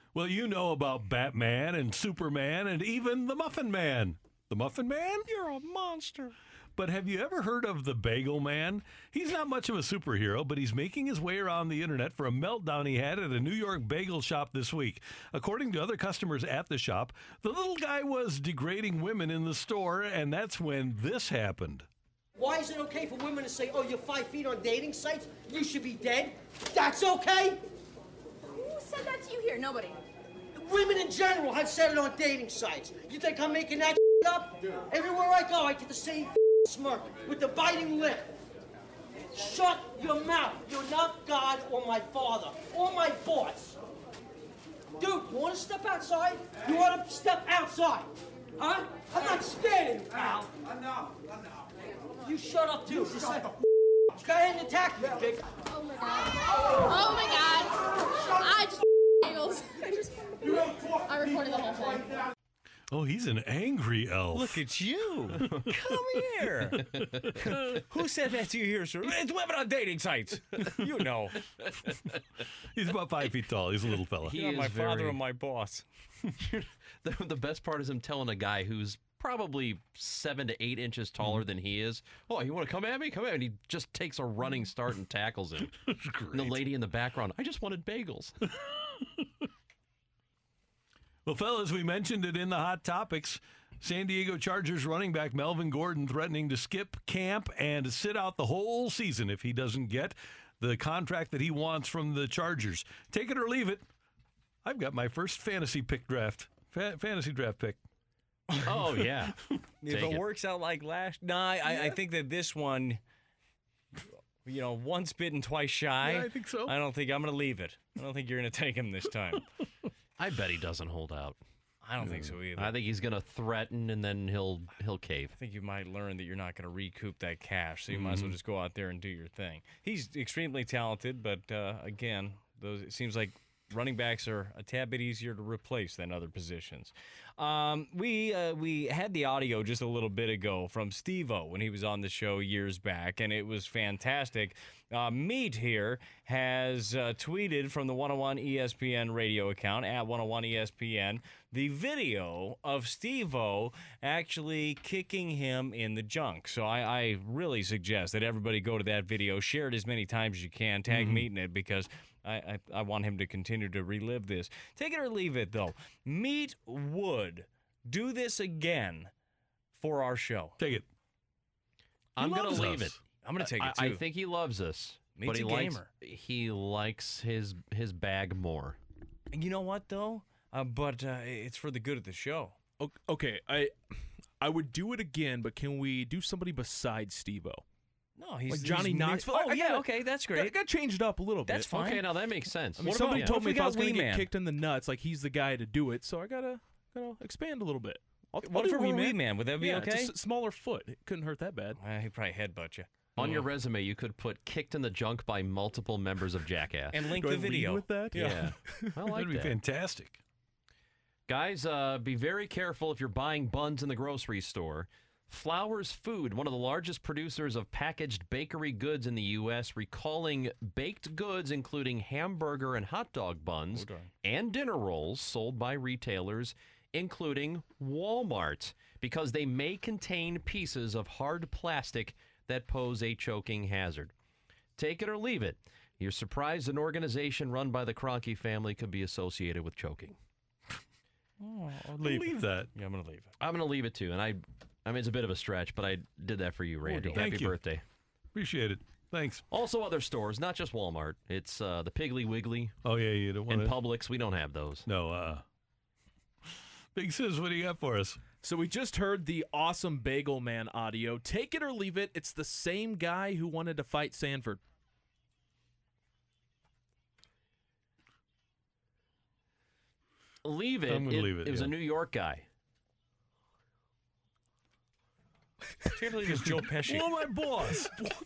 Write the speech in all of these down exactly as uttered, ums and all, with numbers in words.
Well, you know about Batman and Superman and even the Muffin Man. The Muffin Man? You're a monster. But have you ever heard of the Bagel Man? He's not much of a superhero, but he's making his way around the internet for a meltdown he had at a New York bagel shop this week. According to other customers at the shop, the little guy was degrading women in the store, and that's when this happened. Why is it okay for women to say, oh, you're five feet on dating sites? You should be dead? That's okay? Who said that to you here? Nobody. Women in general have said it on dating sites. You think I'm making that up? Everywhere I go, I get the same smirk with the biting lip. Shut your mouth. You're not God or my father or my boss. Dude, you want to step outside? You want to step outside? Huh? I'm not scared of you, pal. Enough, enough. You shut up, too. Just like, go ahead and attack me, big. Oh my god. Oh my god. I just bagels. I just I recorded the whole thing. Oh, he's an angry elf. Look at you. Come here. Who said that to you here, sir? It's women on dating sites. You know. He's about five feet tall. He's a little fella. He You're my very... father and my boss. the, the best part is him telling a guy who's probably seven to eight inches taller mm-hmm. than he is, oh, you want to come at me? Come at me. And he just takes a running start and tackles him. And the lady in the background, I just wanted bagels. Well, fellas, we mentioned it in the Hot Topics. San Diego Chargers running back Melvin Gordon threatening to skip camp and sit out the whole season if he doesn't get the contract that he wants from the Chargers. Take it or leave it. I've got my first fantasy pick draft. Fa- fantasy draft pick. Oh, yeah. If it, it works out like last... No, I, yeah. I think that this one... You know, once bitten, twice shy. Yeah, I think so. I don't think I'm going to leave it. I don't think you're going to take him this time. I bet he doesn't hold out. I don't think so either. I think he's going to threaten and then he'll he'll cave. I think you might learn that you're not going to recoup that cash, so you mm-hmm. might as well just go out there and do your thing. He's extremely talented, but uh, again, those it seems like running backs are a tad bit easier to replace than other positions. Um, we uh, we had the audio just a little bit ago from Steve-O when he was on the show years back, and it was fantastic. Uh, Meat here has uh, tweeted from the one oh one E S P N radio account, at one oh one E S P N, the video of Steve-O actually kicking him in the junk. So I, I really suggest that everybody go to that video, share it as many times as you can, tag mm-hmm. Meat in it, because I, I, I want him to continue to relive this. Take it or leave it, though. Meat would do this again for our show. Take it. I'm going to leave us. it. I'm going to take I, it, too. I think he loves us. Meat's but he a likes, gamer. He likes his his bag more. And you know what, though? Uh, but uh, it's for the good of the show. Okay, I I would do it again, but can we do somebody besides Steve-O? No, he's like Johnny he's Knoxville. Oh, I yeah, gotta, okay, that's great. I got to change it up a little bit. That's fine. Okay, now that makes sense. I mean, what somebody about, told yeah. me if I was going to get Man? kicked in the nuts, like he's the guy to do it, so I got to gotta expand a little bit. I'll, what I'll if do it were Wee Wee Man? Would that be yeah, okay? Just a smaller foot. It couldn't hurt that bad. Uh, he'd probably headbutt you. On your resume, you could put kicked in the junk by multiple members of Jackass. And link Do the I lead video. with that? Yeah. I like That'd be that. fantastic. Guys, uh, be very careful if you're buying buns in the grocery store. Flowers Food, one of the largest producers of packaged bakery goods in the U S, recalling baked goods including hamburger and hot dog buns oh, and dinner rolls sold by retailers, including Walmart, because they may contain pieces of hard plastic that pose a choking hazard. Take it or leave it. You're surprised an organization run by the Kroenke family could be associated with choking. Oh, I'll leave, leave that. Yeah, I'm going to leave it. I'm going to leave it too, and I I mean, it's a bit of a stretch, but I did that for you, Randy. Thank Happy you. birthday. Appreciate it. Thanks. Also other stores, not just Walmart. It's uh, the Piggly Wiggly. Oh, yeah, you don't want and Publix. We don't have those. No. Uh, Big Sis, what do you got for us? So we just heard the awesome Bagel Man audio. Take it or leave it. It's the same guy who wanted to fight Sanford. Leave it. I'm gonna it, leave it. It was yeah. a New York guy. Apparently it was Joe Pesci. Oh, my boss.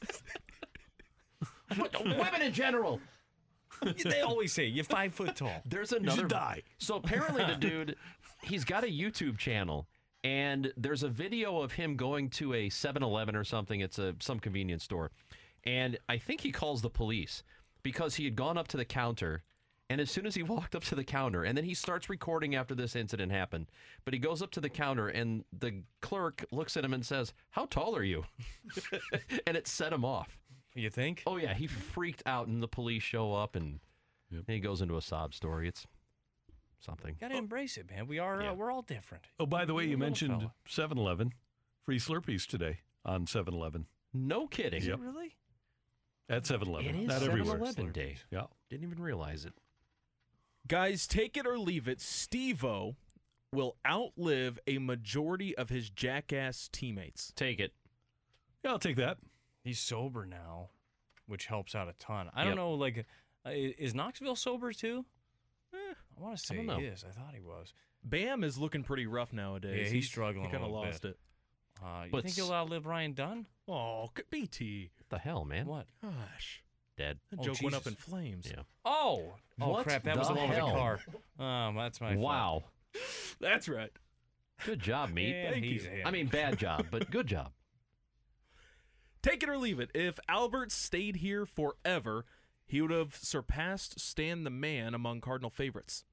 Women in general. They always say you're five foot tall. There's another. You should die. So apparently the dude, he's got a YouTube channel, and there's a video of him going to a seven eleven or something. It's a some convenience store, and I think he calls the police because he had gone up to the counter And as soon as he walked up to the counter, and then he starts recording after this incident happened, but he goes up to the counter, and the clerk looks at him and says, "How tall are you?" And it set him off. You think? Oh, yeah, he freaked out, and the police show up, and, yep. and he goes into a sob story. It's something. Got to oh. embrace it, man. We are, yeah. uh, we're all different. Oh, by the way, you mentioned seven eleven. Free Slurpees today on seven eleven. No kidding. Is yep. it really? At seven eleven. It is Not seven everywhere. eleven day. Yeah. Didn't even realize it. Guys, take it or leave it, Steve-O will outlive a majority of his jackass teammates. Take it. Yeah, I'll take that. He's sober now, which helps out a ton. I don't Yep. know, like, uh, is Knoxville sober too? Eh, I want to say don't know. he is. I thought he was. Bam is looking pretty rough nowadays. Yeah, he's struggling He kind a of little lost bit. it. Uh, you But think he'll s- outlive Ryan Dunn? Oh, B T. What the hell, man? What? Gosh. Dead. That Oh, joke went up Jesus. in flames. Yeah. Oh! Oh, What crap. That was the the one with hell? the car. Um, that's my fault. Wow. That's right. Good job, meat. And Thank he's you. in. I mean, bad job, but good job. Take it or leave it. If Albert stayed here forever, he would have surpassed Stan the Man among Cardinal favorites.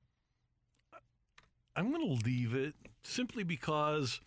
I'm going to leave it simply because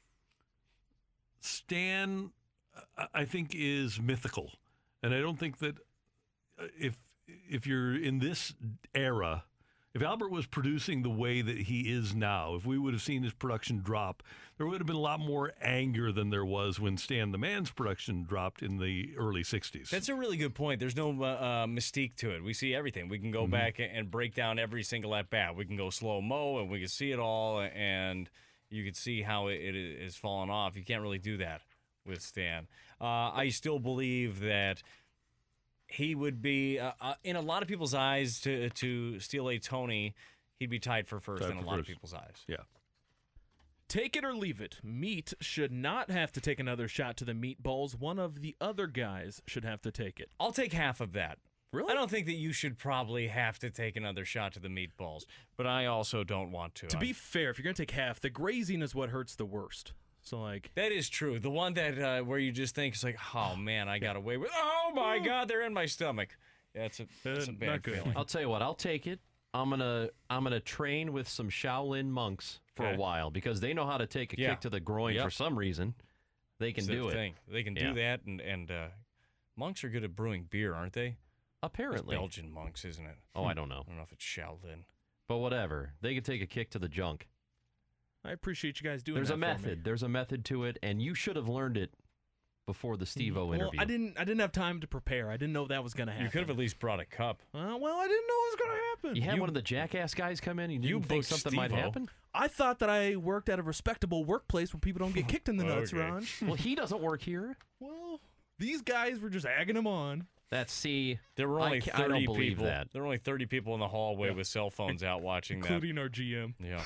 Stan, I- I think, is mythical. And I don't think that uh, if if you're in this era, if Albert was producing the way that he is now, if we would have seen his production drop, there would have been a lot more anger than there was when Stan the Man's production dropped in the early sixties. That's a really good point. There's no uh, uh, mystique to it. We see everything. We can go back and, and break down every single at bat. We can go slow mo and we can see it all, and you can see how it, it is falling off. You can't really do that with Stan. Uh, I still believe that he would be, uh, uh, in a lot of people's eyes, to to steal a Tony, he'd be tied for first Tied in a for lot first. of people's eyes. Yeah. Take it or leave it. Meat should not have to take another shot to the meatballs. One of the other guys should have to take it. I'll take half of that. Really? I don't think that you should probably have to take another shot to the meatballs, but I also don't want to. To I'm- be fair, if you're going to take half, the grazing is what hurts the worst. So, like, That is true. The one that uh, where you just think it's like, oh man, I got away with. Oh my God, they're in my stomach. Yeah, it's a, it's a Uh, bad not good. feeling. I'll tell you what, I'll take it. I'm gonna I'm gonna train with some Shaolin monks for Okay. a while because they know how to take a Yeah. kick to the groin Yep. for some reason. They can It's do the it. thing. They can Yeah. do that, and and uh, monks are good at brewing beer, aren't they? It's Apparently. Belgian monks, isn't it? Oh, I don't know. I don't know if it's Shaolin. But whatever. They can take a kick to the junk. I appreciate you guys doing There's that a for me. method. There's a method to it, and you should have learned it before the Steve-O Well, interview. I didn't. I didn't have time to prepare. I didn't know that was going to happen. You could have at least brought a cup. Uh, well, I didn't know it was going to happen. You had You- one of the jackass guys come in. You You didn't think booked something might Steve-O. happen. I thought that I worked at a respectable workplace where people don't get kicked in the nuts, Okay. Ron. Well, he doesn't work here. Well, these guys were just egging him on. That's see. There were I only ca- I thirty don't believe people. that. There were only thirty people in the hallway with cell phones out watching that. Including our G M. Yeah.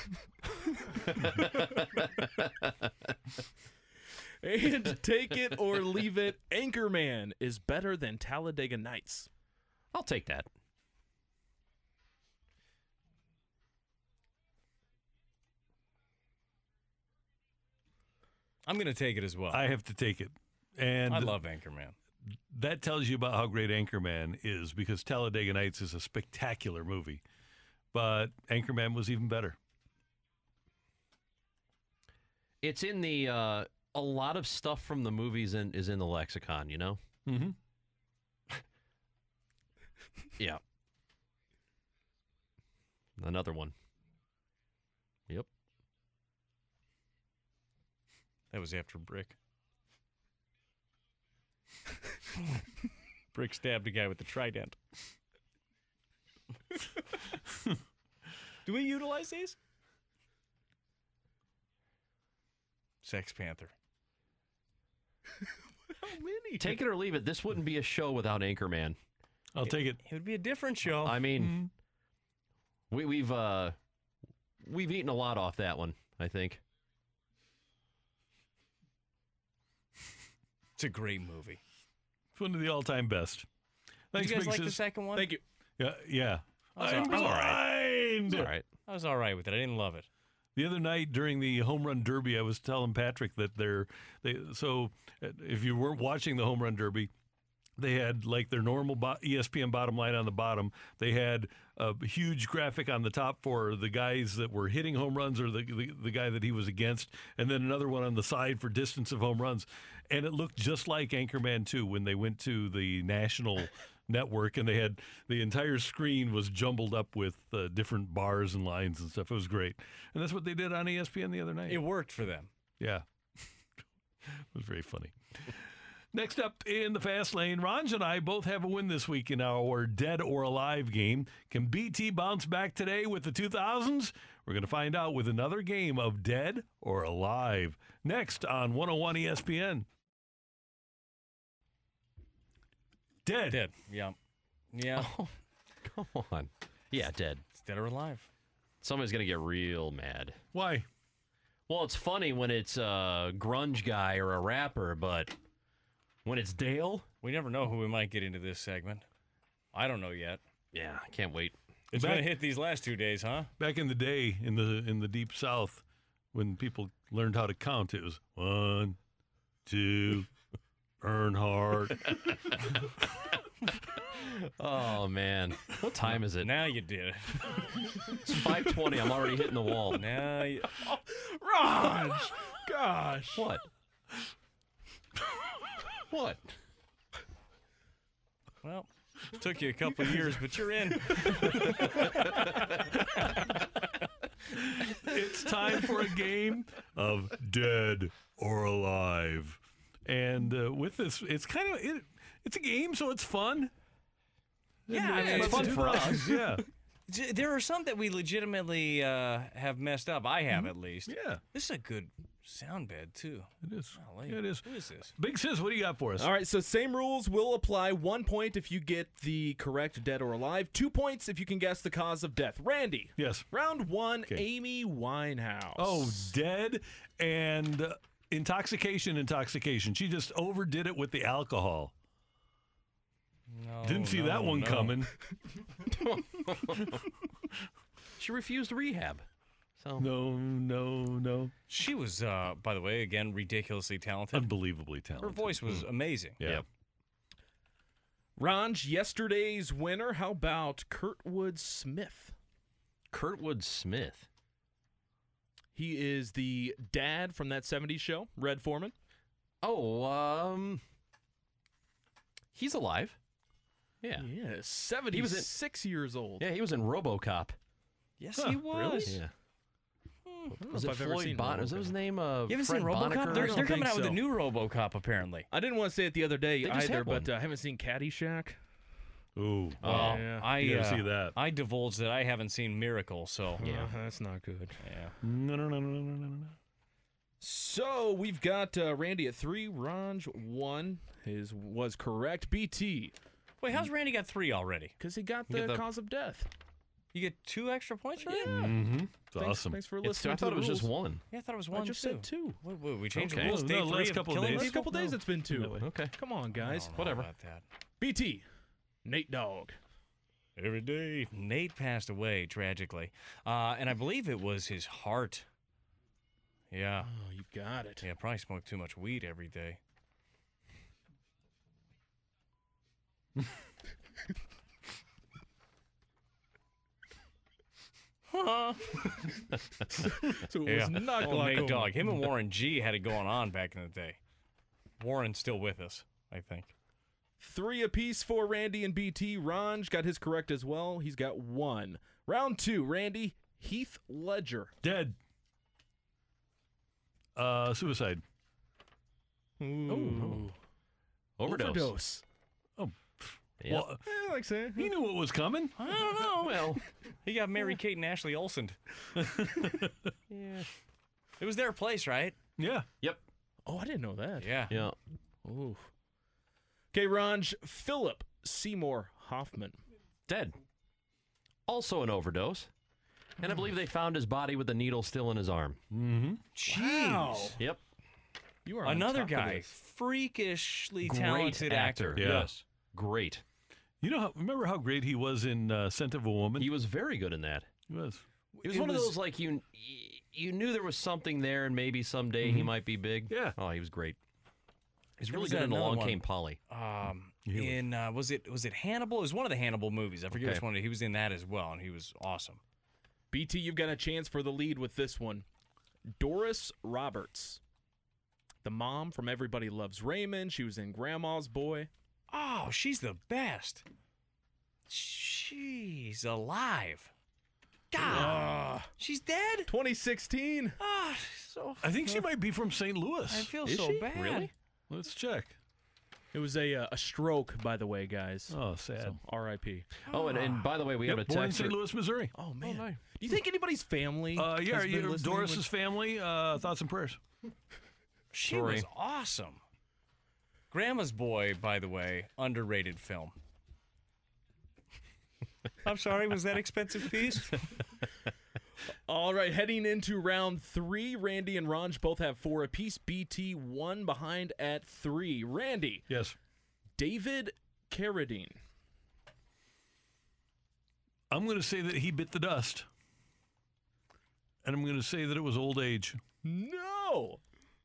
And take it or leave it, Anchorman is better than Talladega Nights. I'll take that. I'm gonna take it as well. I have to take it. And I love Anchorman. that tells you about how great Anchorman is because Talladega Nights is a spectacular movie. But Anchorman was even better. It's in the uh, a lot of stuff from the movies in, is in the lexicon. You know. Mm-hmm. Yeah. Another one. Yep. That was after Brick. Brick stabbed a guy with a trident. Do we utilize these? Sex Panther. How many? Take it or leave it. This wouldn't be a show without Anchorman. I'll take it. It would be a different show. I mean, we, we've uh, we've eaten a lot off that one. I think. It's a great movie. It's one of the all-time best. Thanks, Did you guys like Big the Sis. second one? Thank you. Yeah, yeah. I was I'm all- I was all right. blind. All right. I was all right with it. I didn't love it. The other night during the home run derby, I was telling Patrick that they're they. So uh, if you weren't watching the home run derby, They had like their normal bo- E S P N bottom line on the bottom. They had a huge graphic on the top for the guys that were hitting home runs or the, the the guy that he was against, and then another one on the side for distance of home runs. And it looked just like Anchorman two when they went to the national network, and they had the entire screen was jumbled up with uh, different bars and lines and stuff. It was great. And that's what they did on E S P N the other night. It worked for them. Yeah. It was very funny. Next up in the fast lane, Ranj and I both have a win this week in our Dead or Alive game. Can B T bounce back today with the two thousands? We're going to find out with another game of Dead or Alive. Next on one oh one E S P N. Dead. Dead. Yeah. Yeah. Oh, come on. Yeah, dead. It's dead or alive. Somebody's going to get real mad. Why? Well, it's funny when it's a grunge guy or a rapper, but when it's Dale, We never know who we might get into this segment. I don't know yet. yeah, I can't wait. It's Back- going to hit these last two days, huh? Back in the day, in the in the deep South, when people learned how to count, it was one, two, Earnhardt. Oh, man. What time is it? Now you did it. It's five twenty. I'm already hitting the wall. Now you... Raj! Gosh. What? What? Well, took you a couple of years, but you're in. It's time for a game of Dead or Alive. And uh, with this, it's kind of, it, it's a game, so it's fun. Yeah, And, I mean, uh, it's the fun for us. two thousands, Yeah. J- There are some that we legitimately uh, have messed up. I have, at least. Yeah, This is a good sound bed, too. it is. Golly. Yeah, it is. Who is this? Big Sis, what do you got for us? All right, so same rules will apply. One point if you get the correct dead or alive. Two points if you can guess the cause of death. Randy. Yes. Round one, Okay. Amy Winehouse. Oh, dead and uh, intoxication, intoxication. She just overdid it with the alcohol. No, Didn't see no, that one no. coming. She refused rehab. So No, no, no. She was, uh, by the way, again, ridiculously talented. Unbelievably talented. Her voice was amazing. Yeah. Yep. Ranj, yesterday's winner. How about Kurtwood Smith? Kurtwood Smith. He is the dad from that seventies show, Red Foreman. Oh, um, he's alive. Yeah. Yeah, seventy-six years old. Yeah, he was in RoboCop. Yes, Huh, he was. Yeah. I don't know Was if it I've ever Floyd seen Bonner? Was that his RoboCop. name? Uh, You haven't Fred seen RoboCop? Bonneker? They're, don't they're coming think out with so. a new RoboCop, apparently. I didn't want to say it the other day They just either, had but one. uh, I haven't seen Caddyshack. Ooh. Well, yeah. I You gotta uh, see that. I divulged that I haven't seen Miracle, so Yeah, that's not good. yeah. No, no, no, no, no, no, no. So we've got uh, Randy at three, Ranj one. His was correct. B T, Wait, how's Randy got three already? because he got You the, get the- cause of death. You get two extra points for that? Mm-hmm. It's Thanks, awesome. Thanks for It's, listening. I to thought the it was just rules. one. Yeah, I thought it was I one, just too. said two. Wait, wait, we changed Okay. the rules. No, Day no, three last of couple of killing days. Last people? couple days it's been two. No. Okay. Come on, I guys. don't know Whatever. about that. B T, Nate Dogg. Every day. Nate passed away, tragically. Uh, and I believe it was his heart. Yeah. Oh, you got it. Yeah, probably smoked too much weed every day. So it Yeah. was not Oh, Nate glaucoma. Dogg. Him and Warren G had it going on back in the day. Warren's still with us, I think. Three apiece for Randy and B T. Ranj got his correct as well. He's got one. Round two, Randy, Heath Ledger. Dead. Uh, suicide. Ooh. Overdose. Overdose. Yep. Well, Eh, like saying. he knew what was coming. I don't know. Well, He got Mary Kate and Ashley Olsen. yeah. It was their place, right? Yeah. Yep. Oh, I didn't know that. Yeah. Yeah. Ooh. Okay, Ranj, Philip Seymour Hoffman. Dead. Also an overdose. And I believe they found his body with the needle still in his arm. Mm-hmm. Jeez. Yep. You are on Another top of guy, this. freakishly Great talented actor. actor. Yeah. Yes. Great. You know, how, remember how great he was in uh, Scent of a Woman? He was very good in that. He was. It was It one of was- those like you you knew there was something there and maybe someday he might be big. Yeah. Oh, he was great. He's There really was good in another Along one. Came Polly. Um, He was- in uh, was it was it Hannibal? It was one of the Hannibal movies. I forget Okay. which one. He was in that as well, and he was awesome. B T, you've got a chance for the lead with this one. Doris Roberts, the mom from Everybody Loves Raymond. She was in Grandma's Boy. Oh, she's the best. She's alive. God, Ah, she's dead. twenty sixteen. Ah, so I think she might be from Saint Louis. I feel Is so she? bad. Really? Let's check. It was a uh, a stroke, by the way, guys. Oh, sad. So, R I P Oh, and, and by the way, we Yep, have a born in text. Saint Louis, Missouri. Oh man, nice. do you think anybody's family? Uh, yeah, has are been you, listening Doris's when- family. Uh, thoughts and prayers. She Sorry. was awesome. Grandma's Boy, by the way, underrated film. I'm sorry, was that expensive piece? All right, heading into round three, Randy and Ranj both have four apiece. B T one behind at three. Randy, Yes. David Carradine. I'm going to say that he bit the dust. And I'm going to say that it was old age. No.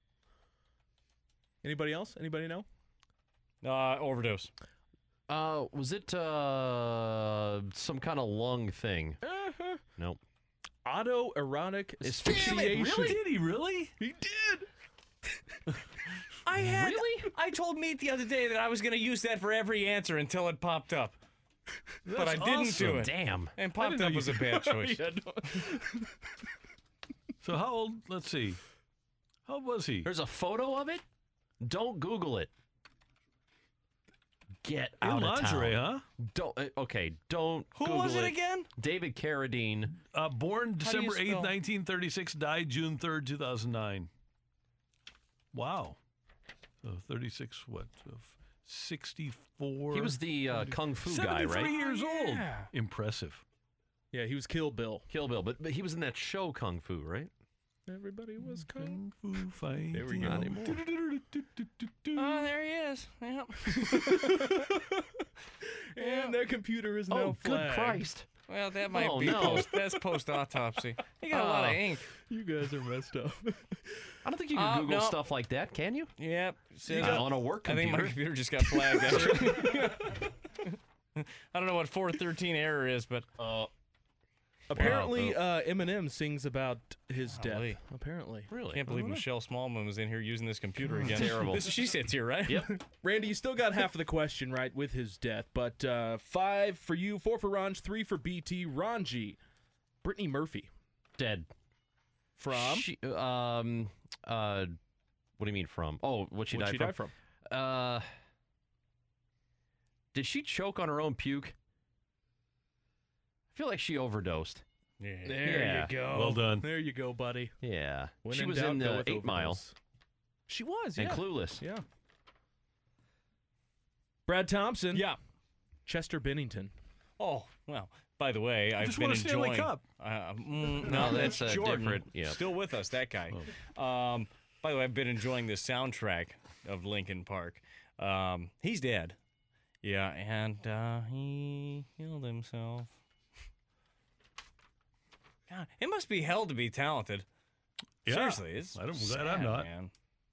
Anybody else? Anybody know? Uh, overdose. Uh, was it uh some kind of lung thing? Uh-huh. Nope. Autoerotic Asphyxiation. asphyxiation. Did he really? He did. I had. Really? I told Meat the other day that I was going to use that for every answer until it popped up, but I That's didn't awesome. do it. Damn. And I popped didn't know up you was a could- bad choice. Yeah, no. So how old? Let's see. How old was he? There's a photo of it. Don't Google it. Get In out of lingerie, town. huh? Don't. uh, Okay. Don't. Who Google was it again? David Carradine. Uh, born do you December eighth, spell? nineteen thirty-six, died June third, two thousand nine. Wow. So thirty-six, what? Of sixty-four. He was the uh, kung fu guy, seventy-three right? years old. Yeah. Impressive. Yeah, he was Kill Bill. Kill Bill, but, but he was in that show Kung Fu, right? Everybody was kung. Kung Fu fighting. There we go. Not anymore. Oh, there he is. Yep. And their computer is now Oh, good flagged. Christ! Well, that might Oh, be no. post. That's post autopsy. He got a lot of Oh. ink. You guys are messed up. I don't think you can Uh, Google no. stuff like that, can you? Yep. See, Uh, on a work I think my computer. computer just got flagged. Actually. I don't know what four thirteen error is, but Uh, Apparently, uh, Eminem sings about his Golly. death. Apparently. really? can't believe Michelle Smallman was in here using this computer again. Terrible. This, she sits here, right? Yep. Randy, you still got half of the question right with his death, but uh, five for you, four for Ranj, three for B T. Ranji, Brittany Murphy Dead. from. She, um. Uh. What do you mean from? Oh, what she What'd died she from? die from? Uh. Did she choke on her own puke? I feel like she overdosed. Yeah. There Yeah. you go. Well done. There you go, buddy. Yeah. When she in was doubt, in go uh, with Eight Mile overdose. She was, yeah. and Clueless. Yeah. Brad Thompson. Yeah. Chester Bennington. Oh, well, by the way, I've just been won a Stanley enjoying. Cup. Uh, mm, No, no, that's, uh, Jordan. different. Yeah. Still with us, that guy. Um, by the way, I've been enjoying the soundtrack of Linkin Park. Um, he's dead. Yeah, and uh, he killed himself. God, it must be hell to be talented. Yeah. Seriously, it's I don't- I'm sad, glad I'm not. man.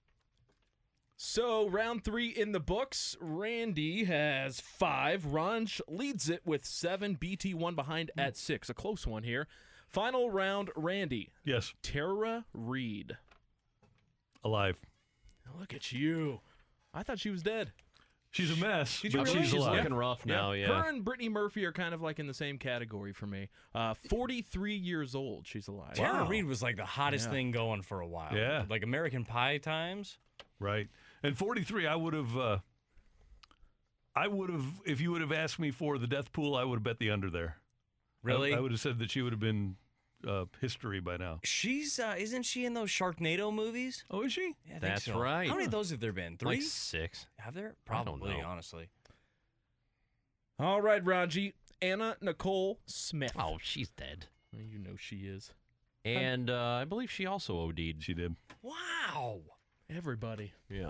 So, round three in the books. Randy has five. Ranj leads it with seven. B T one behind at six. A close one here. Final round, Randy. Yes. Tara Reid. Alive. Look at you. I thought she was dead. She's a mess, Did you but really? she's She's alive. looking rough now, yeah. Her and Brittany Murphy are kind of like in the same category for me. Uh, forty-three years old. She's alive. Tara Wow. Reid was like the hottest Yeah. thing going for a while. Yeah. Like American Pie times. Right. And forty-three, I would have, uh, I would have, if you would have asked me for the death pool, I would have bet the under there. Really? I, I would have said that she would have been uh, history by now. She's, uh, isn't she in those Sharknado movies? Oh, is she? Yeah, I think That's so. right. How many of those have there been? Three? Like six. Have there? I don't Probably, know. honestly. All right, Ranji. Anna Nicole Smith. Oh, she's dead. You know she is. And uh, I believe she also OD'd. She did. Wow. Everybody. Yeah.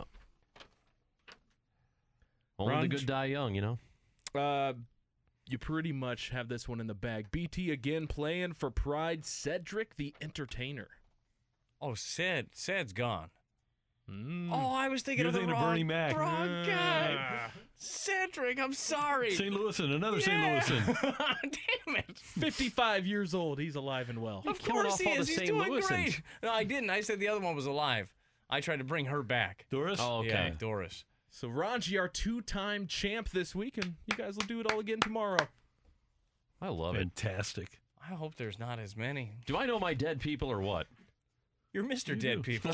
Only the Ron- good die young, you know? Uh, you pretty much have this one in the bag. B T again playing for Pride. Cedric the Entertainer. Oh, Sid. Sid's gone. Mm. Oh, I was thinking You're of the thinking of wrong, Bernie Mac. wrong guy. Cedric, I'm sorry. Saint Louisan, another Yeah. Saint Louisan. Damn it. fifty-five years old. He's alive and well. Of killing course off he all the is. He's Saint doing Louisans. great. No, I didn't. I said the other one was alive. I tried to bring her back. Doris? Oh, okay. Yeah, Doris. So Ranji, our two-time champ this week, and you guys will do it all again tomorrow. I love it. Fantastic. I hope there's not as many. Do I know my dead people or what? You're Mister Dead People.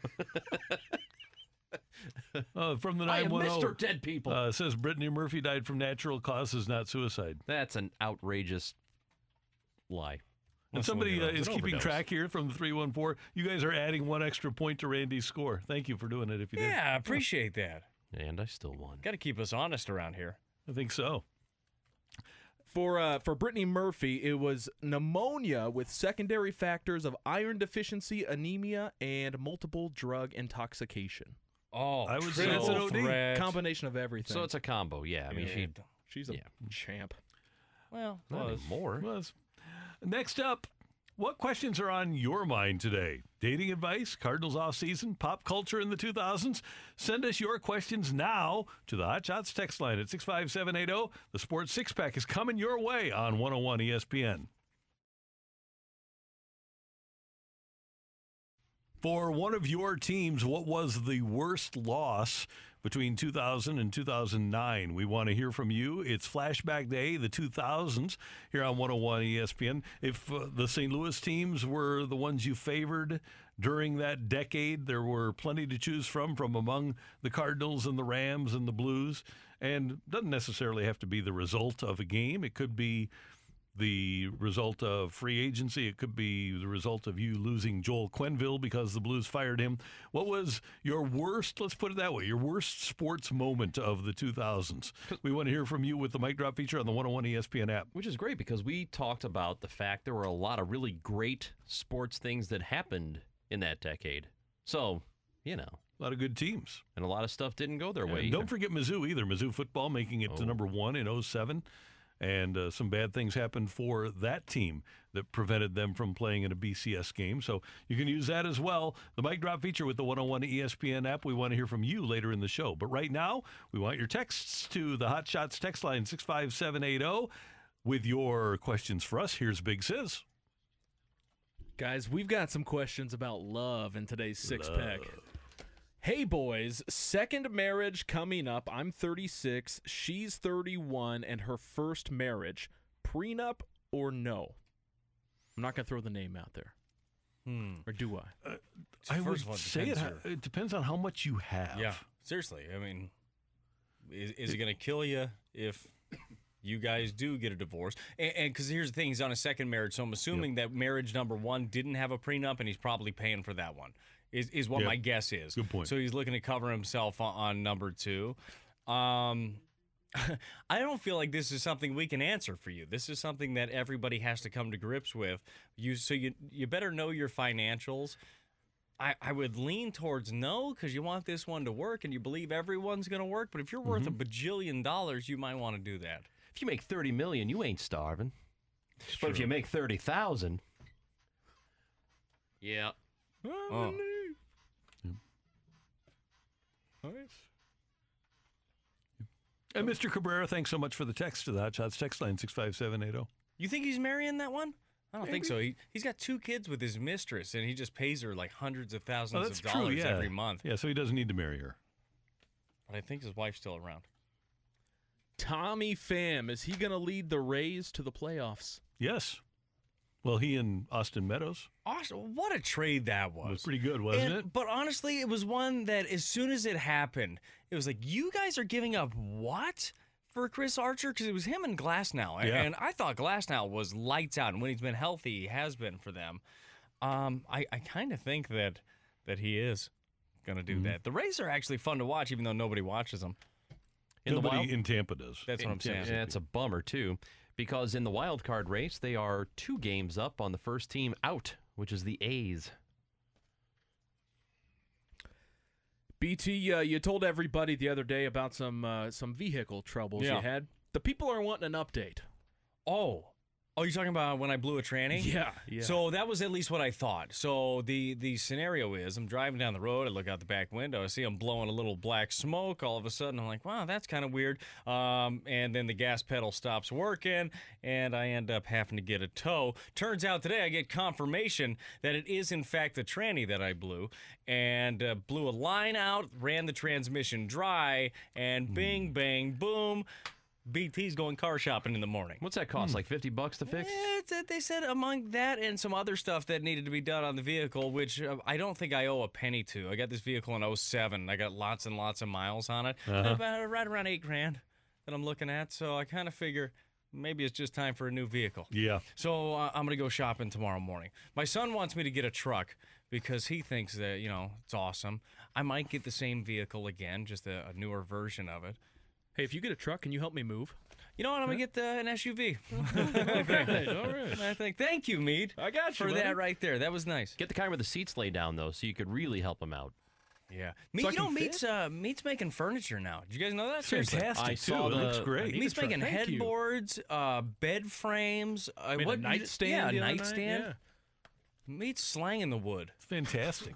Uh, from the I am nine one Mister zero. Dead People. Uh, says Brittany Murphy died from natural causes, not suicide. That's an outrageous lie. And Unless someone somebody did uh, it. is an keeping overdose. track here from the three one four. You guys are adding one extra point to Randy's score. Thank you for doing it if you did. Yeah, I appreciate that. And I still won. Got to keep us honest around here. I think so. For uh, for Brittany Murphy, it was pneumonia with secondary factors of iron deficiency, anemia, and multiple drug intoxication. Oh, I would say triple it's an O D. threat. Combination of everything. So it's a combo, yeah. I mean, she Good. She's a yeah. champ. Well, not was. anymore. Was. Next up, what questions are on your mind today? Dating advice, Cardinals offseason, pop culture in the two thousands? Send us your questions now to the Hot Shots text line at six five seven eight zero. The Sports Six Pack is coming your way on one oh one E S P N. For one of your teams, what was the worst loss between two thousand and two thousand nine? We want to hear from you. It's Flashback Day, the two thousands, here on one oh one E S P N. If uh, the Saint Louis teams were the ones you favored during that decade, there were plenty to choose from, from among the Cardinals and the Rams and the Blues. And doesn't necessarily have to be the result of a game. It could be the result of free agency. It could be the result of you losing Joel Quenneville because the Blues fired him. What was your worst, let's put it that way, your worst sports moment of the two thousands? We want to hear from you with the Mic Drop feature on the one oh one E S P N app. Which is great because we talked about the fact there were a lot of really great sports things that happened in that decade. So, you know, A lot of good teams. and a lot of stuff didn't go their And way. don't either. forget Mizzou either. Mizzou football making it to Oh. number one in oh seven. And uh, some bad things happened for that team that prevented them from playing in a B C S game. So you can use that as well. The Mic Drop feature with the one oh one E S P N app. We want to hear from you later in the show. But right now, we want your texts to the Hot Shots text line six five seven eight zero with your questions for us. Here's Big Sis. Guys, we've got some questions about love in today's six pack. Hey boys, second marriage coming up. I'm thirty-six, she's thirty-one, and her first marriage. Prenup or no? I'm not going to throw the name out there. Hmm. Or do I? I would First of all, it say it, depends ha- your- it depends on how much you have. Yeah, seriously. I mean, is, is it going to kill you if you guys do get a divorce? And because here's the thing, he's on a second marriage, so I'm assuming that marriage number one didn't have a prenup, and he's probably paying for that one. Is is what Yep. my guess is. Good point. So he's looking to cover himself on, on number two. Um, I don't feel like this is something we can answer for you. This is something that everybody has to come to grips with. You so you you better know your financials. I, I would lean towards no because you want this one to work and you believe everyone's going to work. But if you're worth Mm-hmm. a bajillion dollars, you might want to do that. If you make thirty million, you ain't starving. But if you make thirty thousand, yeah. Oh. And Mister Cabrera, thanks so much for the text to the Hot Shots text line six five seven eight zero. You think he's marrying that one? I don't think so. He, he's got two kids with his mistress, and he just pays her like hundreds of thousands Oh, that's of dollars true, yeah. every month. Yeah, so he doesn't need to marry her. But I think his wife's still around. Tommy Pham, is he going to lead the Rays to the playoffs? Yes. Well, he and Austin Meadows Awesome. What a trade that was. was pretty good, wasn't And- it? But honestly, it was one that as soon as it happened, it was like, you guys are giving up what for Chris Archer? Because it was him and Glasnow. And- Yeah. And I thought Glasnow was lights out. And when he's been healthy, he has been for them. Um, I, I kind of think that that he is going to do Mm-hmm. that. The Rays are actually fun to watch, even though nobody watches them. In the Nobody wild, in Tampa does. That's what I'm saying. yeah, it's a bummer too, because in the wild card race they are two games up on the first team out, which is the A's. B T, uh, you told everybody the other day about some uh, some vehicle troubles Yeah. you had. The people are wanting an update. Oh, Oh, you're talking about when I blew a tranny? Yeah, yeah. So that was at least what I thought. So the the scenario is I'm driving down the road, I look out the back window, I see I'm blowing a little black smoke. All of a sudden, I'm like, wow, that's kind of weird. Um, and then the gas pedal stops working, and I end up having to get a tow. Turns out today I get confirmation that it is, in fact, the tranny that I blew, and uh, blew a line out, ran the transmission dry, and bing, bang, boom. B T's going car shopping in the morning. What's that cost? Like fifty bucks to fix? Eh, it's, uh, they said among that and some other stuff that needed to be done on the vehicle, which uh, I don't think I owe a penny to. I got this vehicle in oh seven. I got lots and lots of miles on it. Uh-huh. About right around eight grand that I'm looking at. So I kind of figure maybe it's just time for a new vehicle. Yeah. So uh, I'm going to go shopping tomorrow morning. My son wants me to get a truck because he thinks that, you know, it's awesome. I might get the same vehicle again, just a, a newer version of it. Hey, if you get a truck, can you help me move? You know what? I'm going to get uh, an S U V. All right, all right. I think. Thank you, Mead. I got you, for buddy. that right there. That was nice. Get the kind where the seats lay down, though, so you could really help him out. Yeah. Mead, So I you know, can Mead's, uh, Mead's making furniture now. Did you guys know that? Seriously. Fantastic, I too. saw It looks the- great. I need Mead's a truck. making Thank you. headboards, uh, bed frames. Uh, Made what a nightstand. Yeah, the a other nightstand. Night? Mead's slanging the wood. Fantastic.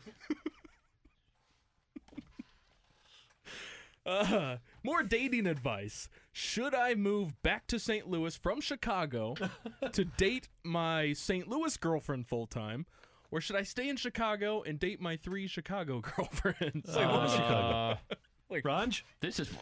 Yeah. Uh, more dating advice. Should I move back to Saint Louis from Chicago to date my Saint Louis girlfriend full time, or should I stay in Chicago and date my three Chicago girlfriends? Wait, what was Chicago? Uh, Ranj? this is.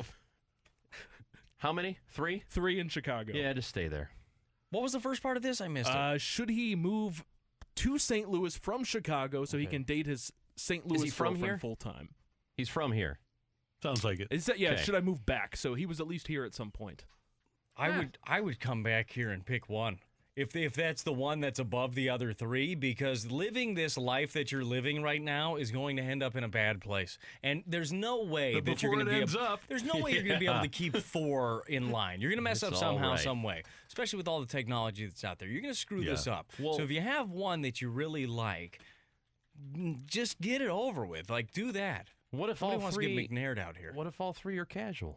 How many? Three? Three in Chicago. Yeah, just stay there. What was the first part of this? I missed it. Uh, should he move to Saint Louis from Chicago so he Okay. can date his Saint Louis he from girlfriend here? full time? He's from here. Sounds like it. Is that yeah? Okay. Should I move back so he was at least here at some point? I would I would come back here and pick one. If if that's the one that's above the other three, because living this life that you're living right now is going to end up in a bad place, and there's no way But that you're before going to it be ends able, up. There's no way you're going to be able to keep four in line. You're going to mess It's up all somehow, right. some way, especially with all the technology that's out there. You're going to screw Yeah. this up. Well- so if you have one that you really like, mm, just get it over with. Like do that. What if Nobody all wants three? to get McNaird out here. What if all three are casual?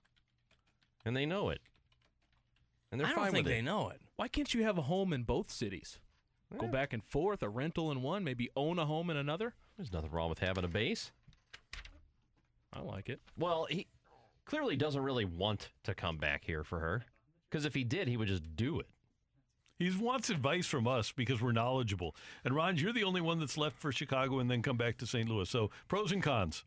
And they know it. And they're I fine don't think with they it. know it. Why can't you have a home in both cities? Go Yeah. back and forth, a rental in one, maybe own a home in another. There's nothing wrong with having a base. I like it. Well, he clearly doesn't really want to come back here for her. Because if he did, he would just do it. He wants advice from us because we're knowledgeable. And, Ron, you're the only one that's left for Chicago and then come back to Saint Louis. So, pros and cons.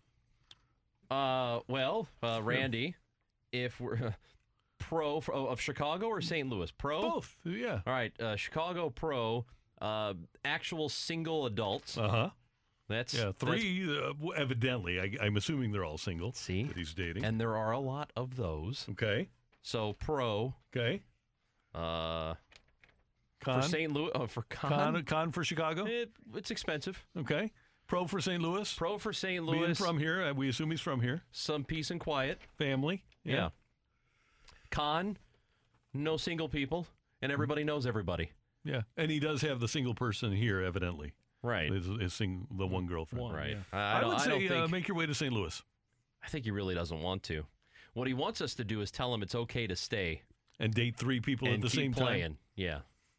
Uh, well, uh, Randy, if we're pro for, of Chicago or Saint Louis? Pro? Both. Yeah. All right, uh, Chicago pro, uh, actual single adults. Uh-huh. That's Yeah, that's- three, uh, w- evidently. I, I'm assuming they're all single See? that he's dating. and there are a lot of those. okay. So pro, Okay. uh, Con. for Saint Louis, uh, for con, con, con for Chicago. it, it's expensive. Okay. Pro for Saint Louis. Pro for Saint Being Louis, from here. uh, We assume he's from here. some peace and quiet. Family. Yeah. Con, no single people, and everybody knows everybody. Yeah. And he does have the single person here, evidently. Right. His, his sing, the one girlfriend. One, Right. yeah. I, I, don't, would I say don't think, uh, make your way to Saint Louis I think he really doesn't want to. What he wants us to do is tell him it's okay to stay and date three people and at the keep same playing. time. Yeah.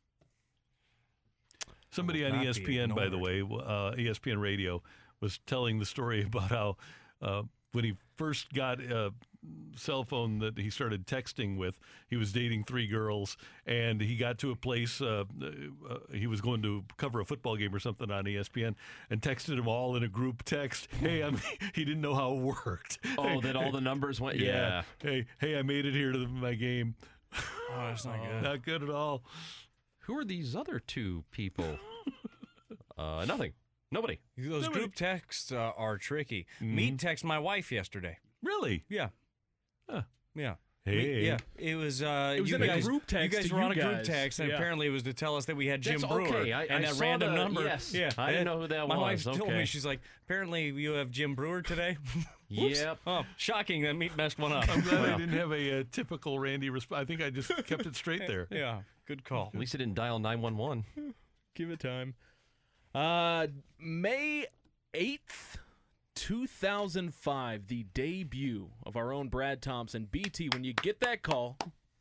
Somebody Will on not E S be P N, by the way, ignored. uh, E S P N Radio, was telling the story about how uh, when he first got a cell phone that he started texting with, he was dating three girls, and he got to a place, uh, uh, he was going to cover a football game or something on E S P N, and texted them all in a group text. Hey, I'm, he didn't know how it worked. Oh, that all the numbers went. Yeah. Hey, hey, I made it here to the, my game. Oh, that's not good. Not good at all. Who are these other two people? uh, nothing. Nobody. Those Nobody- group texts uh, are tricky. Mead texted my wife yesterday. Really? Yeah. Huh. Yeah. Hey. Me- yeah. It was. Uh, It was you in a guys, group text You guys to were you on a group guys. text, and Yeah. apparently it was to tell us that we had Jim That's Brewer. okay. I- and I that saw random the- number. yes. Yeah. I didn't know who that my was. wife told Okay. me, she's like, apparently you have Jim Brewer today. Whoops. Yep. Oh, shocking that Meat messed one up. I'm glad I Well. didn't have a, uh typical Randy response. I think I just kept it straight there. Yeah. Good call. At least he didn't dial nine one one. Give it time. Uh, May eighth, two thousand five, the debut of our own Brad Thompson. B T, when you get that call,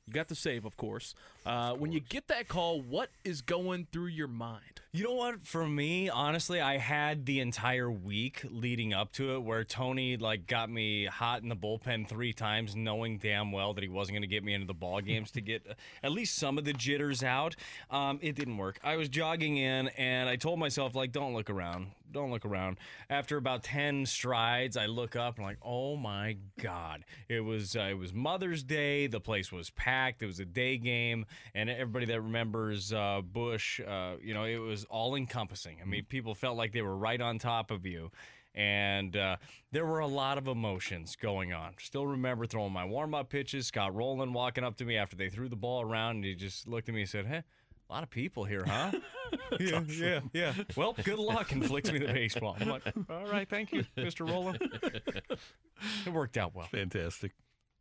You got the save, of course. Uh, when you get that call, what is going through your mind? You know what? For me, honestly, I had the entire week leading up to it where Tony like got me hot in the bullpen three times, knowing damn well that he wasn't going to get me into the ball games to get at least some of the jitters out. Um, it didn't work. I was jogging in, and I told myself, like, don't look around. Don't look around. After about ten strides, I look up and I'm like, oh my God. It was uh, it was Mother's Day. The place was packed. It was a day game. And everybody that remembers uh, Bush, uh, you know, it was all encompassing. I mean, people felt like they were right on top of you. And uh, there were a lot of emotions going on. Still remember throwing my warm-up pitches. Scott Rowland walking up to me after they threw the ball around, and he just looked at me and said, hey, a lot of people here, huh? yeah, awesome. yeah, yeah. Well, good luck, and flicks me the baseball. I'm like, all right, thank you, Mister Rowland. It worked out well. Fantastic.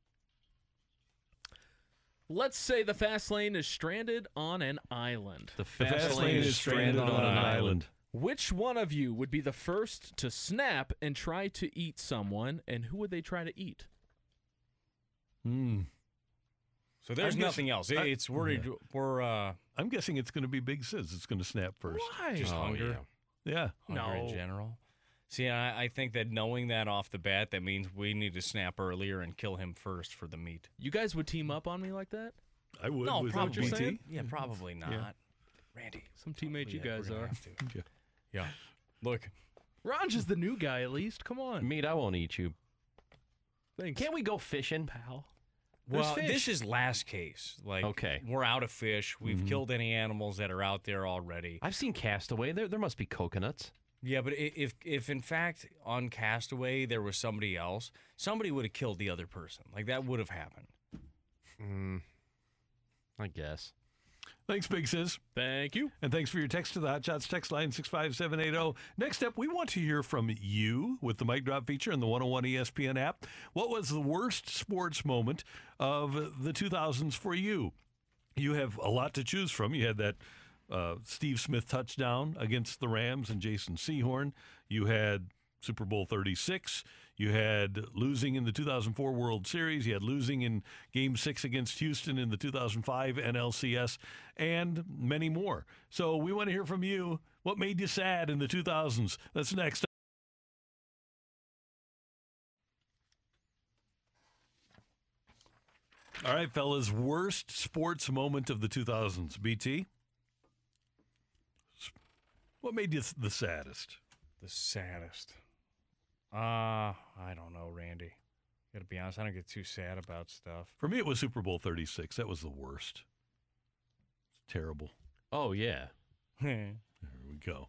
Let's say the fast lane is stranded on an island. The The fast, fast lane is stranded on an island. Which one of you would be the first to snap and try to eat someone, and who would they try to eat? Hmm. So there's I'm nothing guessing- else. It- I- it's we're yeah. we're uh, I'm guessing it's going to be Big Sis. It's going to snap first. Why? just Oh, hunger. yeah. Yeah. Hunger in No. general. See, I, I think that knowing that off the bat, that means we need to snap earlier and kill him first for the meat. You guys would team up on me like that? I would. No, with probably. B T. Yeah, probably not. Randy, Some teammates you yeah, we're guys gonna are. have to. Okay. Yeah. Look, Ranj is the new guy, at least. Come on. Meat, I won't eat you. Thanks, Can't we go fishing? pal. There's well, fish. this is last case. Like, Okay. we're out of fish. We've killed any animals that are out there already. I've seen Castaway. There, there must be coconuts. Yeah, but i- if if in fact on Castaway there was somebody else, somebody would have killed the other person. Like that would have happened. Mm, I guess. Thanks, Big Sis. Thank you. And thanks for your text to the Hot Shots text line six five seven eight zero. Next up, we want to hear from you with the Mic Drop feature and the one oh one E S P N app. What was the worst sports moment of the two thousands for you? You have a lot to choose from. You had that uh, Steve Smith touchdown against the Rams and Jason Sehorn. You had Super Bowl thirty-six. You had losing in the two thousand four World Series. You had losing in Game six against Houston in the two thousand five N L C S, and many more. So we want to hear from you. What made you sad in the two thousands? That's next. All right, fellas, worst sports moment of the two thousands. B T? What made you the saddest? The saddest. Uh, I don't know, Randy. Gotta be honest, I don't get too sad about stuff. For me, it was Super Bowl thirty-six. That was the worst. It's terrible. Oh, yeah. There we go.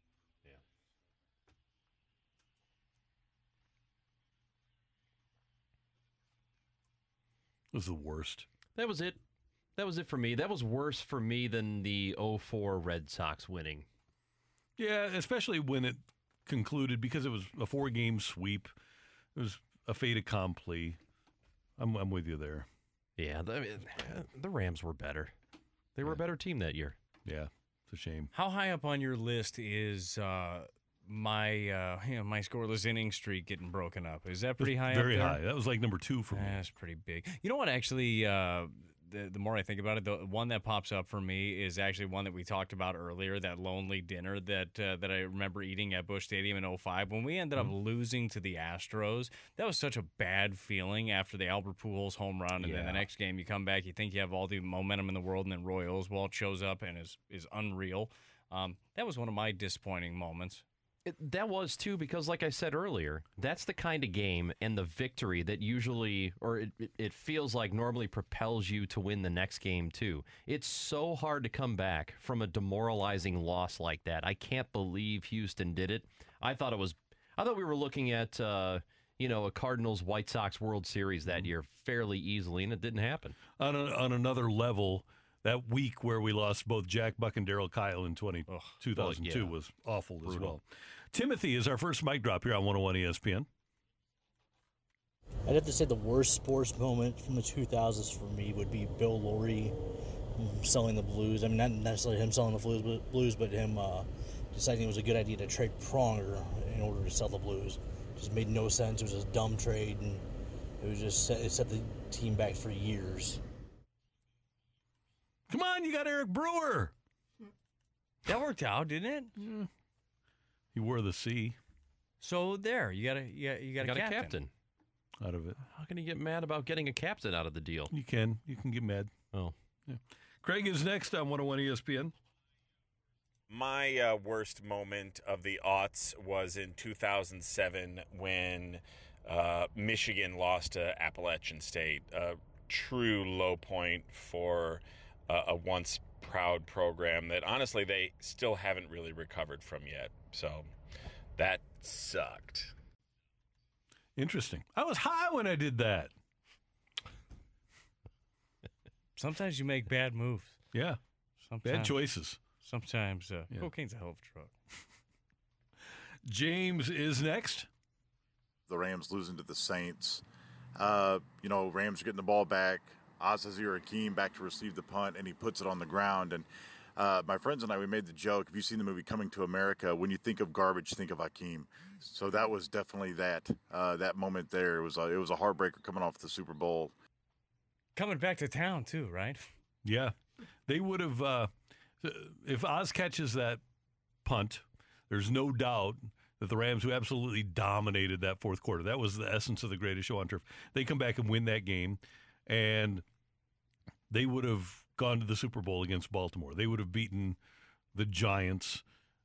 It was the worst. That was it. That was it for me. That was worse for me than the oh four Red Sox winning. Yeah, especially when it concluded because it was a four-game sweep. It was a fait accompli. I'm, I'm with you there. Yeah, the, the Rams were better. They were a better team that year. Yeah, it's a shame. How high up on your list is uh, my uh, you know, my scoreless inning streak getting broken up? Is that pretty high Very up there? high. That was like number two for me. That's pretty big. You know what, actually, uh, the, the more I think about it, the one that pops up for me is actually one that we talked about earlier, that lonely dinner that uh, that I remember eating at Busch Stadium in oh five. When we ended up Mm-hmm. losing to the Astros, that was such a bad feeling after the Albert Pujols home run. And then Yeah. the next game, you come back, you think you have all the momentum in the world, and then Roy Oswalt shows up and is, is unreal. Um, that was one of my disappointing moments. It, that was too, because like I said earlier, that's the kind of game and the victory that usually, or it, it, it feels like normally propels you to win the next game too. It's so hard to come back from a demoralizing loss like that. I can't believe Houston did it. I thought it was, I thought we were looking at, uh, you know, a Cardinals White Sox World Series that year fairly easily, and it didn't happen. On, a, on another level, that week where we lost both Jack Buck and Darryl Kyle in twenty, two thousand two yeah. was awful as well. Timothy is our first mic drop here on one oh one E S P N. I'd have to say the worst sports moment from the two thousands for me would be Bill Laurie selling the Blues. I mean, not necessarily him selling the Blues, but, blues, but him uh, deciding it was a good idea to trade Pronger in order to sell the Blues. It just made no sense. It was a dumb trade, and it was just set, it set the team back for years. Come on, you got Eric Brewer. That worked out, didn't it? He wore the C So there, you got a you got, you got, You got a a captain. captain. out of it. How can you get mad about getting a captain out of the deal? You can. You can get mad. Oh. Craig is next on one oh one E S P N. My uh, worst moment of the aughts was in two thousand seven when uh, Michigan lost to Appalachian State. A true low point for uh, a once proud program that honestly they still haven't really recovered from yet. So that sucked. Interesting. I was high when I did that. Sometimes you make bad moves. Yeah. Sometimes, Bad choices. Sometimes uh, Yeah. cocaine's a hell of a drug. James is next. The Rams losing to the Saints. Uh, you know, Rams are getting the ball back. Azazir Hakeem back to receive the punt, and he puts it on the ground. And uh, my friends and I, we made the joke, if you've seen the movie Coming to America, when you think of garbage, think of Hakeem. So that was definitely that uh, that moment there. It was, a, it was a heartbreaker coming off the Super Bowl. Coming back to town, too, right? Yeah. They would have, uh, if Oz catches that punt, there's no doubt that the Rams, who absolutely dominated that fourth quarter, that was the essence of the greatest show on turf. They come back and win that game, and they would have gone to the Super Bowl against Baltimore. They would have beaten the Giants,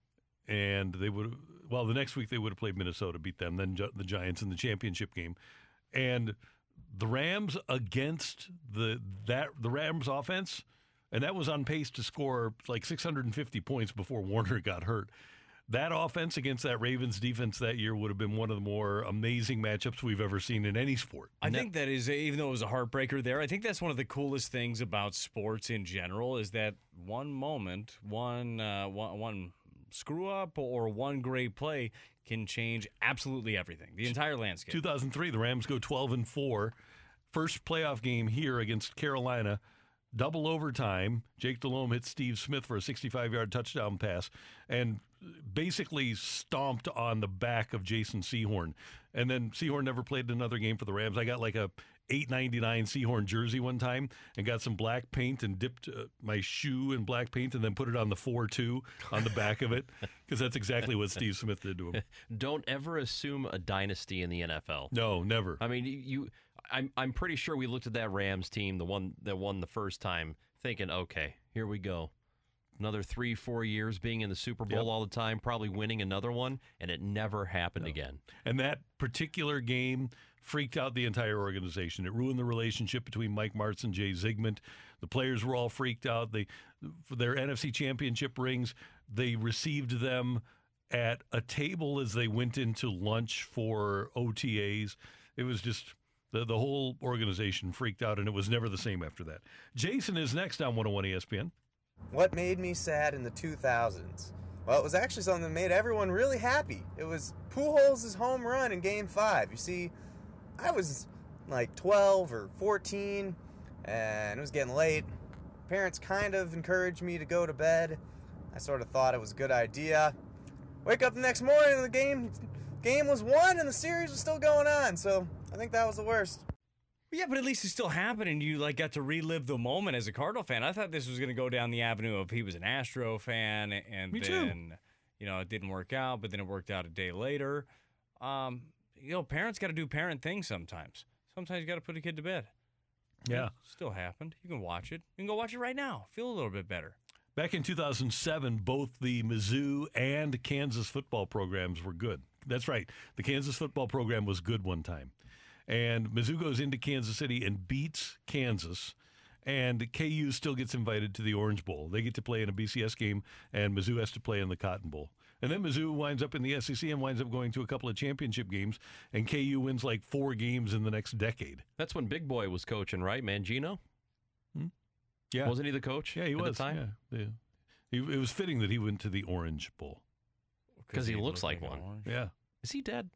and they would have, well, the next week they would have played Minnesota, beat them, then Gi- the Giants in the championship game. And the Rams against the that the Rams offense, and that was on pace to score like six hundred fifty points before Warner got hurt. That offense against that Ravens defense that year would have been one of the more amazing matchups we've ever seen in any sport. I think that is, even though it was a heartbreaker there, I think that's one of the coolest things about sports in general is that one moment, one uh, one, one screw up or one great play can change absolutely everything, the entire landscape. two thousand three, the Rams go twelve and four. First playoff game here against Carolina. Double overtime. Jake Delhomme hit Steve Smith for a sixty-five-yard touchdown pass and basically stomped on the back of Jason Sehorn. And then Sehorn never played another game for the Rams. I got like a eight ninety-nine Sehorn jersey one time and got some black paint and dipped uh, my shoe in black paint and then put it on the four two on the back of it because that's exactly what Steve Smith did to him. Don't ever assume a dynasty in the N F L. No, never. I mean, you. I'm I'm pretty sure we looked at that Rams team, the one that won the first time, thinking, okay, here we go. Another three, four years being in the Super Bowl Yep. all the time, probably winning another one, and it never happened again. And that particular game freaked out the entire organization. It ruined the relationship between Mike Martz and Jay Zygmunt. The players were all freaked out. They, for their N F C championship rings, they received them at a table as they went into lunch for O T As. It was just... The, the whole organization freaked out, and it was never the same after that. Jason is next on one oh one E S P N. What made me sad in the two thousands? Well, it was actually something that made everyone really happy. It was Pujols' home run in Game five. You see, I was like twelve or fourteen, and it was getting late. Parents kind of encouraged me to go to bed. I sort of thought it was a good idea. Wake up the next morning, and the game, game was won, and the series was still going on, so... I think that was the worst. Yeah, but at least it still happened, and you like got to relive the moment as a Cardinal fan. I thought this was going to go down the avenue of he was an Astro fan, and Me then too. you know it didn't work out, but then it worked out a day later. Um, you know, parents got to do parent things sometimes. Sometimes you got to put a kid to bed. Yeah. It still happened. You can watch it. You can go watch it right now. Feel a little bit better. Back in two thousand seven, both the Mizzou and Kansas football programs were good. That's right. The Kansas football program was good one time. And Mizzou goes into Kansas City and beats Kansas, and K U still gets invited to the Orange Bowl. They get to play in a B C S game, and Mizzou has to play in the Cotton Bowl. And then Mizzou winds up in the S E C and winds up going to a couple of championship games, and K U wins like four games in the next decade. That's when Big Boy was coaching, right? Mangino? Hmm? Yeah. Wasn't he the coach Yeah, he at was. the time? Yeah. Yeah. He, it was fitting that he went to the Orange Bowl. Because he he looks looked like like an one. orange. Yeah. Is he dead?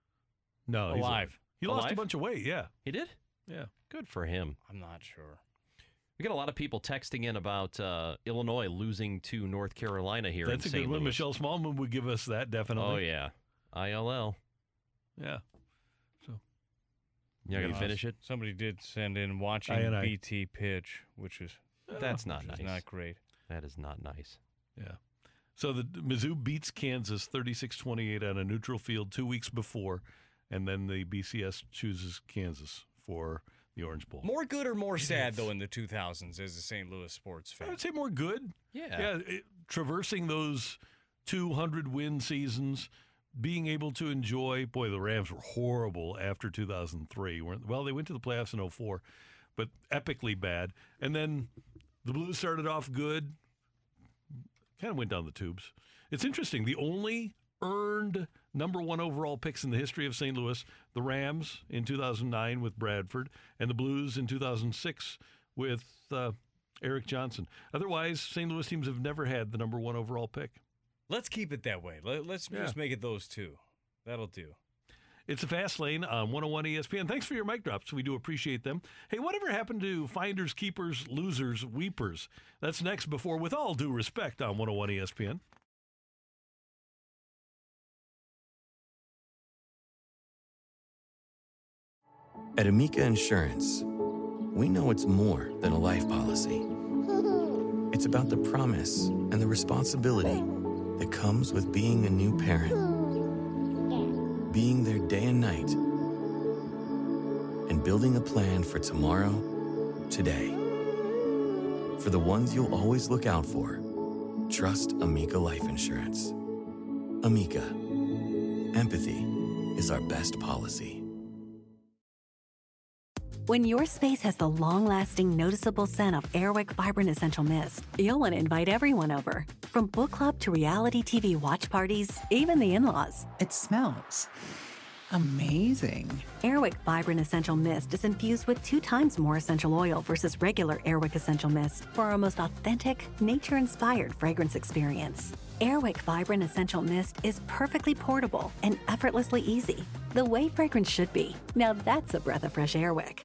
No, he's Alive. He lost a Alive? bunch of weight, yeah. He did? Yeah. Good for him. I'm not sure. We got a lot of people texting in about uh, Illinois losing to North Carolina here That's in a Saint good one. Louis. Michelle Smallman would give us that, definitely. Oh, yeah. I L L. Yeah. You're going to Uh, finish it? Somebody did send in watching I and I. B T pitch, which is That's not Which nice. is not great. That is not nice. Yeah. So the Mizzou beats Kansas thirty-six twenty-eight on a neutral field two weeks before, and then the B C S chooses Kansas for the Orange Bowl. More good or more sad, though, in the two thousands as a Saint Louis sports fan? I would say more good. Yeah. Yeah. It, traversing those two hundred win seasons, being able to enjoy, boy, the Rams were horrible after two thousand three. Weren't, well, they went to the playoffs in oh four, but epically bad. And then the Blues started off good, kind of went down the tubes. It's interesting. The only earned number one overall picks in the history of Saint Louis, the Rams in two thousand nine with Bradford, and the Blues in two thousand six with uh, Eric Johnson. Otherwise, Saint Louis teams have never had the number one overall pick. Let's keep it that way. Let, let's Yeah. just make it those two. That'll do. It's a fast lane on one oh one E S P N. Thanks for your mic drops. We do appreciate them. Hey, whatever happened to finders, keepers, losers, weepers? That's next before With All Due Respect on one oh one E S P N. At Amica Insurance, we know it's more than a life policy. It's about the promise and the responsibility that comes with being a new parent. Being there day and night, and building a plan for tomorrow, today. For the ones you'll always look out for, trust Amica Life Insurance. Amica, empathy is our best policy. When your space has the long-lasting, noticeable scent of Airwick Vibrant Essential Mist, you'll want to invite everyone over. From book club to reality T V watch parties, even the in-laws. It smells amazing. Airwick Vibrant Essential Mist is infused with two times more essential oil versus regular Airwick Essential Mist for our most authentic, nature-inspired fragrance experience. Airwick Vibrant Essential Mist is perfectly portable and effortlessly easy, the way fragrance should be. Now that's a breath of fresh Airwick.